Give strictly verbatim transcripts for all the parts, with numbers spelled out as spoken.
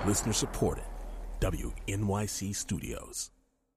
Listener supported. W N Y C Studios.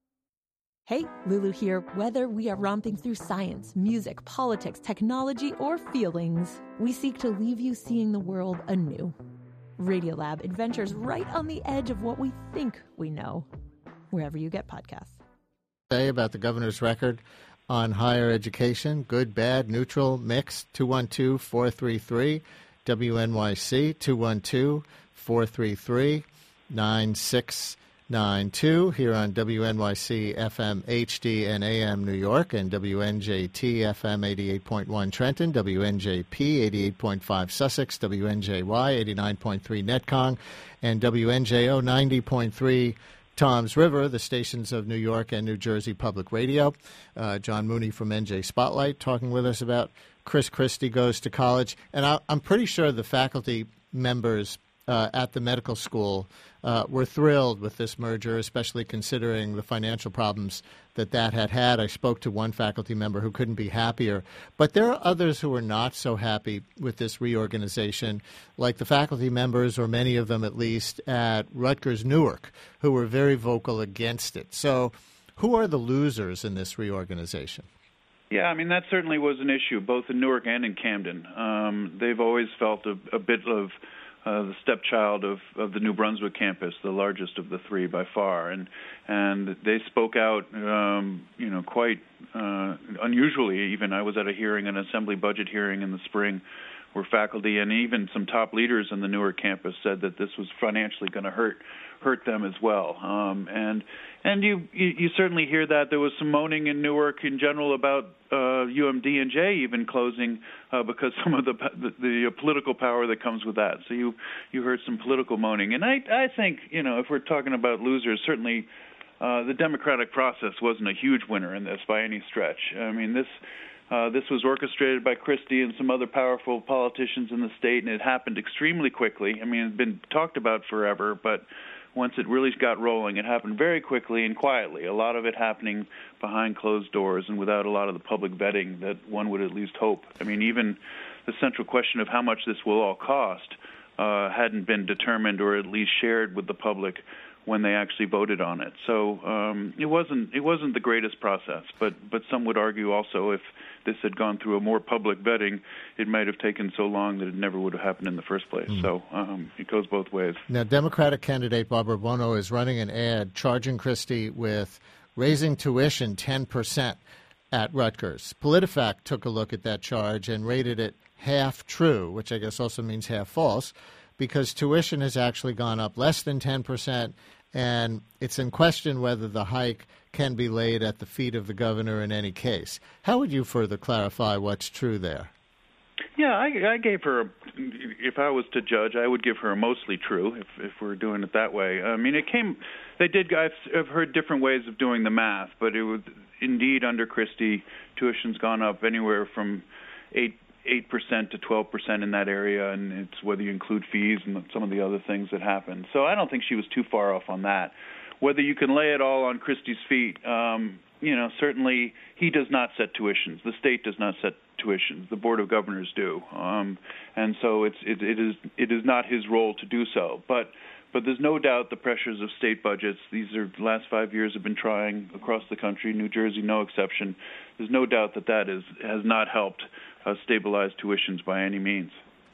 Hey, Lulu here. Whether we are romping through science, music, politics, technology, or feelings, we seek to leave you seeing the world anew. Radiolab adventures right on the edge of what we think we know, wherever you get podcasts. Say about the governor's record on higher education, good, bad, neutral, mixed, two one two, four three three, W N Y C, two one two, four three three, nine six nine two, here on W N Y C F M H D and A M New York, and W N J T F M eighty-eight point one Trenton, W N J P eighty-eight point five Sussex, W N J Y eighty-nine point three Netcong, and W N J O ninety point three Toms River, the stations of New York and New Jersey Public Radio. Uh, John Mooney from N J Spotlight talking with us about Chris Christie Goes to College. And I, I'm pretty sure the faculty members uh, at the medical school uh, were thrilled with this merger, especially considering the financial problems that that had had. I spoke to one faculty member who couldn't be happier. But there are others who are not so happy with this reorganization, like the faculty members, or many of them at least, at Rutgers Newark, who were very vocal against it. So who are the losers in this reorganization? Yeah, I mean, that certainly was an issue, both in Newark and in Camden. Um, they've always felt a, a bit of uh, the stepchild of, of the New Brunswick campus, the largest of the three by far. And and they spoke out, um, you know, quite uh, unusually even. I was at a hearing, an assembly budget hearing in the spring, where faculty and even some top leaders on the Newark campus said that this was financially going to hurt hurt them as well. Um, and and you, you you certainly hear that. There was some moaning in Newark in general about uh, U M D and J even closing uh, because some of the, the the political power that comes with that. So you you heard some political moaning. And I I think, you know, if we're talking about losers, certainly uh, the democratic process wasn't a huge winner in this by any stretch. I mean, this Uh, this was orchestrated by Christie and some other powerful politicians in the state, and it happened extremely quickly. I mean, it's been talked about forever, but once it really got rolling, it happened very quickly and quietly, a lot of it happening behind closed doors and without a lot of the public vetting that one would at least hope. I mean, even the central question of how much this will all cost uh, hadn't been determined or at least shared with the public when they actually voted on it. So um, it wasn't it wasn't the greatest process, but but some would argue also if this had gone through a more public vetting, it might have taken so long that it never would have happened in the first place. Mm. So um, it goes both ways. Now, Democratic candidate Barbara Buono is running an ad charging Christie with raising tuition ten percent at Rutgers. PolitiFact took a look at that charge and rated it half true, which I guess also means half false, because tuition has actually gone up less than ten percent, and it's in question whether the hike can be laid at the feet of the governor in any case. How would you further clarify what's true there? Yeah, I, I gave her, a, if I was to judge, I would give her a mostly true, if, if we're doing it that way. I mean, it came, they did, I've, I've heard different ways of doing the math, but it was indeed under Christie, tuition's gone up anywhere from eight eight percent to twelve percent in that area, and it's whether you include fees and some of the other things that happened. So I don't think she was too far off on that. Whether you can lay it all on Christie's feet, um, you know, certainly he does not set tuitions. The state does not set tuitions. The Board of Governors do, um, and so it's it, it is it is not his role to do so. But but there's no doubt the pressures of state budgets. These are the last five years have been trying across the country. New Jersey, no exception. There's no doubt that that is has not helped uh, stabilize tuitions by any means.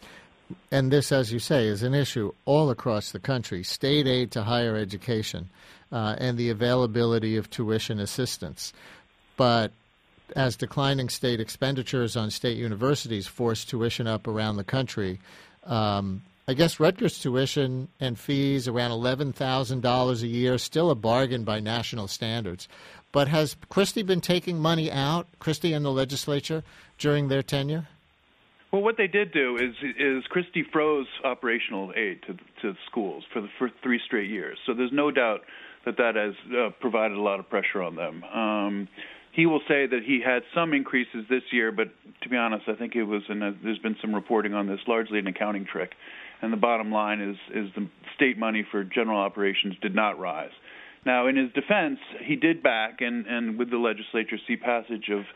And this, as you say, is an issue all across the country, state aid to higher education uh, and the availability of tuition assistance. But as declining state expenditures on state universities force tuition up around the country, um, I guess Rutgers tuition and fees around eleven thousand dollars a year, still a bargain by national standards. But has Christie been taking money out, Christie and the legislature, during their tenure? Well, what they did do is is Christie froze operational aid to to schools for the for three straight years. So there's no doubt that that has uh, provided a lot of pressure on them. Um, he will say that he had some increases this year, but to be honest, I think it was. In a, there's been some reporting on this, largely an accounting trick. And the bottom line is is the state money for general operations did not rise. Now, in his defense, he did back and and with the legislature see passage of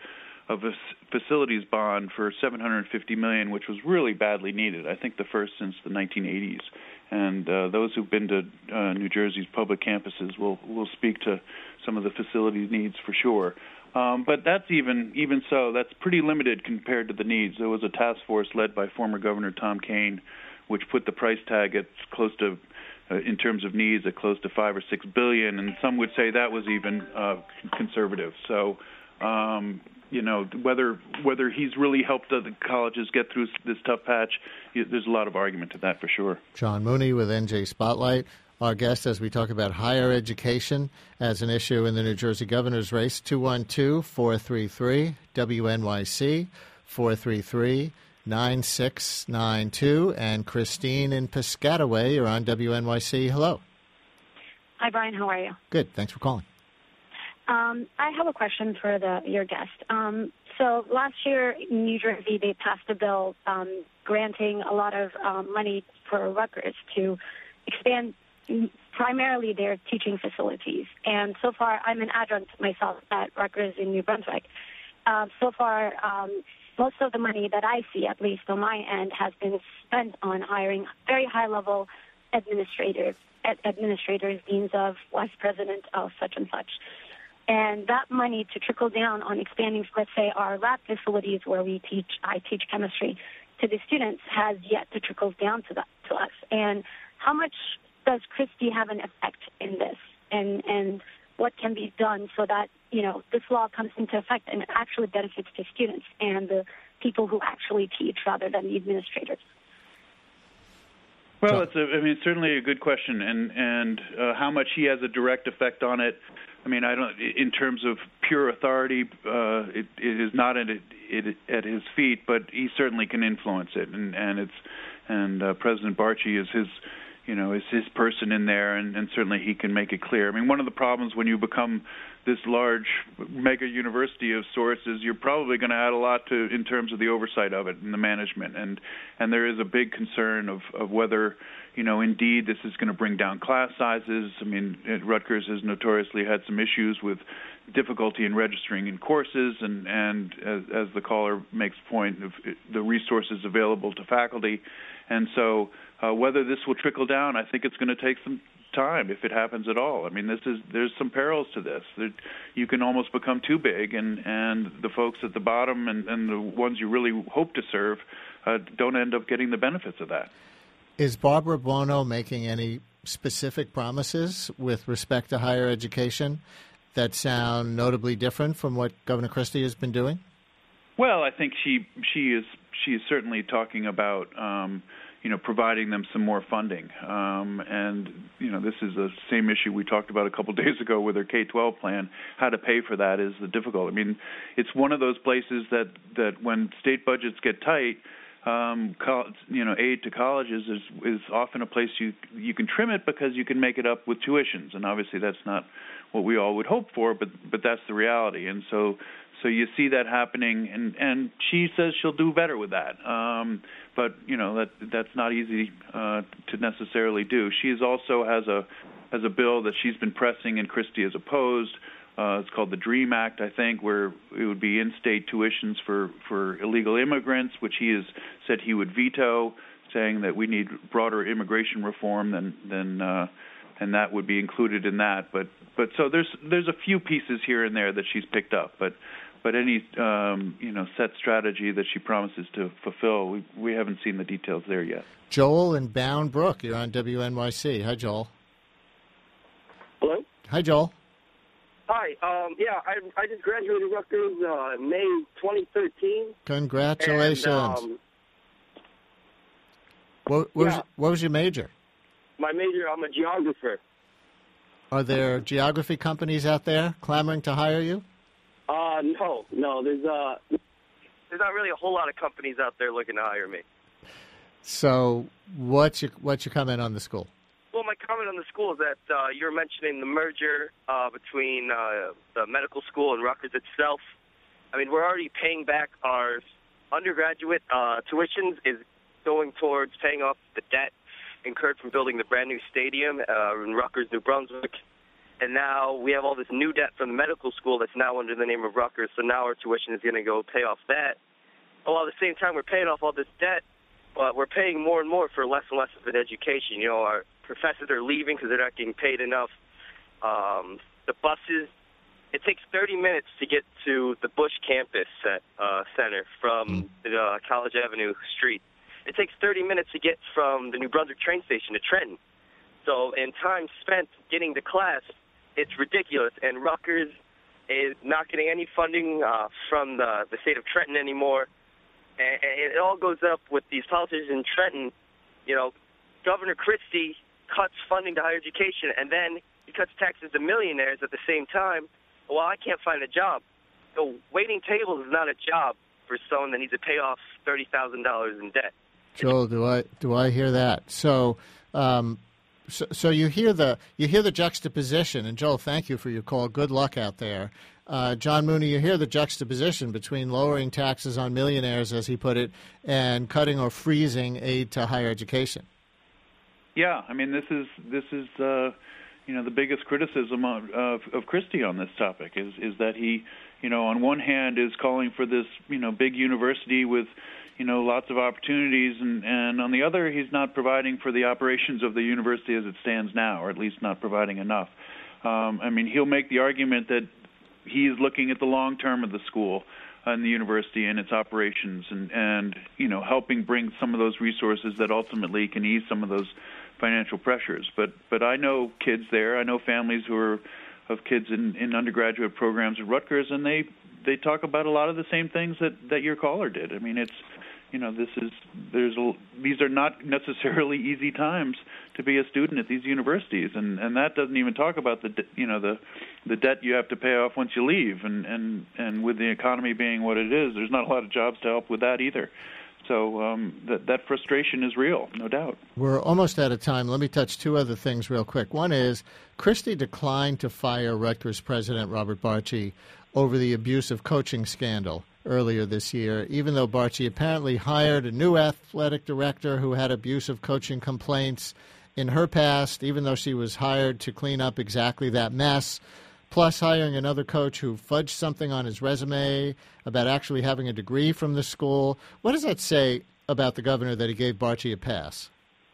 of a facilities bond for seven hundred fifty million dollars, which was really badly needed. I think the first since the nineteen eighties. And uh, those who've been to uh, New Jersey's public campuses will will speak to some of the facility needs for sure. Um, but that's even even so, that's pretty limited compared to the needs. There was a task force led by former Governor Tom Kean, which put the price tag at close to, uh, in terms of needs, at close to five or six billion, and some would say that was even uh, conservative. So. Um, You know, whether whether he's really helped the colleges get through this tough patch, there's a lot of argument to that for sure. John Mooney with N J Spotlight, our guest as we talk about higher education as an issue in the New Jersey governor's race. two one two, four three three, W N Y C, four three three, nine six nine two. And Christine in Piscataway, you're on W N Y C. Hello. Hi, Brian. How are you? Good. Thanks for calling. Um, I have a question for the your guest. Um, so last year in New Jersey, they passed a bill um, granting a lot of um, money for Rutgers to expand primarily their teaching facilities. And so far, I'm an adjunct myself at Rutgers in New Brunswick. Uh, so far, um, most of the money that I see, at least on my end, has been spent on hiring very high-level administrators, ad- administrators, deans of, vice president of such and such. And that money to trickle down on expanding, let's say, our lab facilities where we teach, I teach chemistry to the students, has yet to trickle down to that to us. And how much does Christie have an effect in this? And and what can be done so that, you know, this law comes into effect and it actually benefits the students and the people who actually teach rather than the administrators? Well, it's a, I mean, it's certainly a good question, and and uh, how much he has a direct effect on it. I mean, I don't. In terms of pure authority, uh, it, it is not at it, it, at his feet, but he certainly can influence it, and and it's and uh, President Barchi is his, you know, is his person in there, and, and certainly he can make it clear. I mean, one of the problems when you become this large mega university of sorts is you're probably going to add a lot to in terms of the oversight of it and the management, and and there is a big concern of, of whether, you know, indeed this is going to bring down class sizes. I mean, Rutgers has notoriously had some issues with difficulty in registering in courses, and, and as, as the caller makes point, of the resources available to faculty. And so uh, whether this will trickle down, I think it's going to take some time, if it happens at all. I mean, this is there's some perils to this. There, you can almost become too big, and, and the folks at the bottom and, and the ones you really hope to serve uh, don't end up getting the benefits of that. Is Barbara Buono making any specific promises with respect to higher education that sound notably different from what Governor Christie has been doing? Well, I think she she is she is certainly talking about um, you know providing them some more funding, um, and you know this is the same issue we talked about a couple of days ago with her K twelve plan. How to pay for that is the difficult. I mean, it's one of those places that that when state budgets get tight, Um, you know, aid to colleges is is often a place you you can trim it because you can make it up with tuitions, and obviously that's not what we all would hope for, but but that's the reality, and so so you see that happening, and, and she says she'll do better with that, um, but you know that that's not easy uh, to necessarily do. She is also has a has a bill that she's been pressing, and Christie has opposed. Uh, it's called the DREAM Act, I think, where it would be in-state tuitions for, for illegal immigrants, which he has said he would veto, saying that we need broader immigration reform than than uh, and that would be included in that. But but so there's there's a few pieces here and there that she's picked up, but but any um, you know set strategy that she promises to fulfill, we we haven't seen the details there yet. Joel in Bound Brook, you're on W N Y C. Hi, Joel. Hello. Hi, Joel. Hi. Um, yeah, I I just graduated Rutgers uh, May twenty thirteen. Congratulations. And, um, what, what, yeah. was, what was your major? My major, I'm a geographer. Are there geography companies out there clamoring to hire you? Uh, no, no. There's uh, there's not really a whole lot of companies out there looking to hire me. So, what's your what's your comment on the school? Well, my comment on the school is that uh, you're mentioning the merger uh, between uh, the medical school and Rutgers itself. I mean, we're already paying back our undergraduate uh, tuitions is going towards paying off the debt incurred from building the brand new stadium uh, in Rutgers, New Brunswick. and now we have all this new debt from the medical school that's now under the name of Rutgers, so now our tuition is going to go pay off that. While at the same time we're paying off all this debt, but we're paying more and more for less and less of an education. You know, our professors are leaving because they're not getting paid enough. Um, the buses, it takes thirty minutes to get to the Bush campus at, uh, center from the, uh, College Avenue Street. It takes thirty minutes to get from the New Brunswick train station to Trenton. So in time spent getting to class, it's ridiculous. And Rutgers is not getting any funding uh, from the, the state of Trenton anymore. And, and it all goes up with these politicians in Trenton. You know, Governor Christie cuts funding to higher education, and then he cuts taxes to millionaires at the same time. Well, I can't find a job. So waiting tables is not a job for someone that needs to pay off thirty thousand dollars in debt. Joel, do I do I hear that? So, um, so, so you hear the you hear the juxtaposition, and Joel, thank you for your call. Good luck out there. Uh, John Mooney, you hear the juxtaposition between lowering taxes on millionaires, as he put it, and cutting or freezing aid to higher education. Yeah, I mean, this is this is uh, you know the biggest criticism of, of of Christie on this topic is is that he, you know, on one hand is calling for this you know big university with you know lots of opportunities, and and on the other he's not providing for the operations of the university as it stands now, or at least not providing enough. Um, I mean, he'll make the argument that he is looking at the long term of the school and the university and its operations, and, and you know helping bring some of those resources that ultimately can ease some of those financial pressures. But but I know kids there. I know families who are of kids in, in undergraduate programs at Rutgers, and they they talk about a lot of the same things that, that your caller did. I mean, it's you know this is there's a, these are not necessarily easy times to be a student at these universities, and, and that doesn't even talk about the you know the the debt you have to pay off once you leave, and, and, and with the economy being what it is, there's not a lot of jobs to help with that either. So um, that that frustration is real, no doubt. We're almost out of time. Let me touch two other things real quick. One is Christie declined to fire Rutgers president Robert Barchi over the abusive coaching scandal earlier this year, even though Barchi apparently hired a new athletic director who had abusive coaching complaints in her past, even though she was hired to clean up exactly that mess, plus hiring another coach who fudged something on his resume about actually having a degree from the school. What does that say about the governor that he gave Barchi a pass?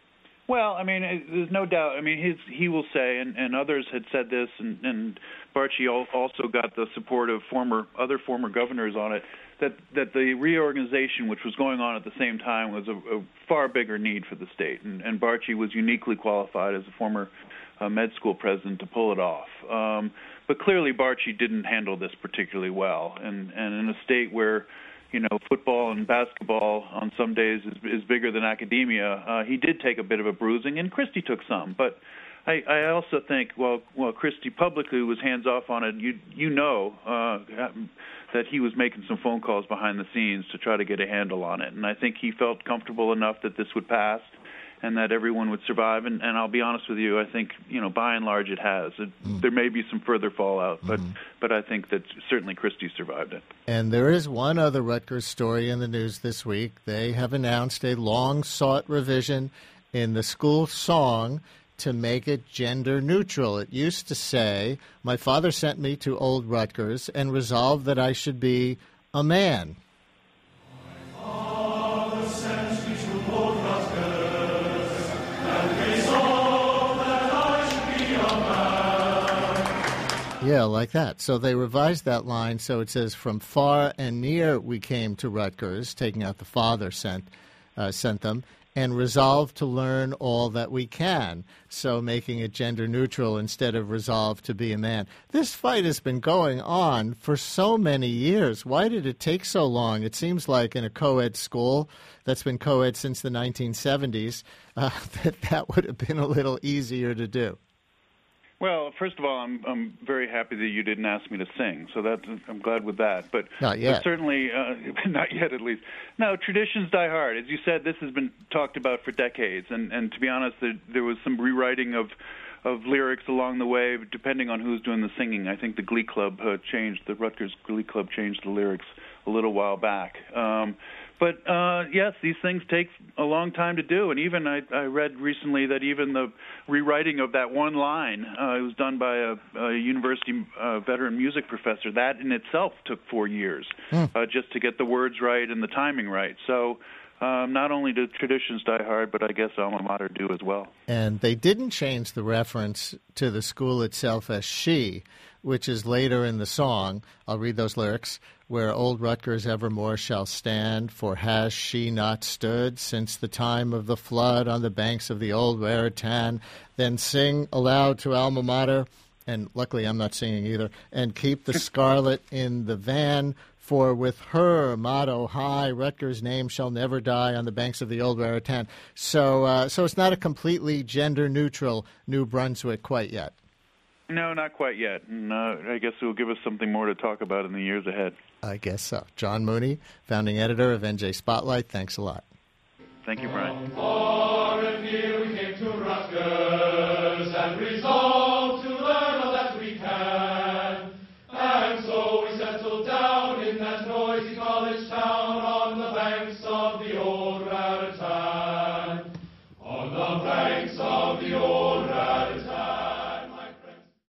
Well, I mean, it, there's no doubt. I mean, his, he will say, and, and others had said this, and, and Barchi also got the support of former other former governors on it, that, that the reorganization, which was going on at the same time, was a, a far bigger need for the state, and, and Barchi was uniquely qualified as a former uh, med school president to pull it off. Um, but clearly, Barchi didn't handle this particularly well, and, and in a state where you know, football and basketball on some days is, is bigger than academia, uh, he did take a bit of a bruising, and Christie took some. But I, I also think, well, well, Christie publicly was hands off on it. You you know uh, that he was making some phone calls behind the scenes to try to get a handle on it, and I think he felt comfortable enough that this would pass and that everyone would survive. And, and I'll be honest with you, I think, you know, by and large it has. It, mm. There may be some further fallout, but mm-hmm. but I think that certainly Christie survived it. And there is one other Rutgers story in the news this week. They have announced a long-sought revision in the school song to make it gender neutral. It used to say, "My father sent me to Old Rutgers and resolved that I should be a man." Yeah, like that. So they revised that line so it says, "From far and near we came to Rutgers," taking out the father sent uh, sent them, "and resolved to learn all that we can," so making it gender neutral instead of resolved to be a man. This fight has been going on for so many years. Why did it take so long? It seems like in a co-ed school that's been co-ed since the nineteen seventies, uh, that that would have been a little easier to do. Well, first of all, I'm I'm very happy that you didn't ask me to sing, so that I'm glad with that. But not yet. But certainly, uh, not yet at least. No, traditions die hard. As you said, this has been talked about for decades, and, and to be honest, there, there was some rewriting of of lyrics along the way, depending on who's doing the singing. I think the Glee Club uh, changed, the Rutgers Glee Club changed the lyrics a little while back. Um, But, uh, yes, these things take a long time to do. And even I, I read recently that even the rewriting of that one line, uh, it was done by a, a university uh, veteran music professor. That in itself took four years mm. uh, just to get the words right and the timing right. So um, not only do traditions die hard, but I guess alma mater do as well. And they didn't change the reference to the school itself as she, which is later in the song. I'll read those lyrics. Where old Rutgers evermore shall stand, for has she not stood since the time of the flood on the banks of the old Raritan? Then sing aloud to alma mater, and luckily I'm not singing either, and keep the scarlet in the van, for with her motto high, Rutgers' name shall never die on the banks of the old Raritan. So, uh, so it's not a completely gender-neutral New Brunswick quite yet. No, not quite yet. And, uh, I guess it will give us something more to talk about in the years ahead. I guess so. John Mooney, founding editor of N J Spotlight, thanks a lot. Thank you, Brian. For if you came to Rutgers and resolved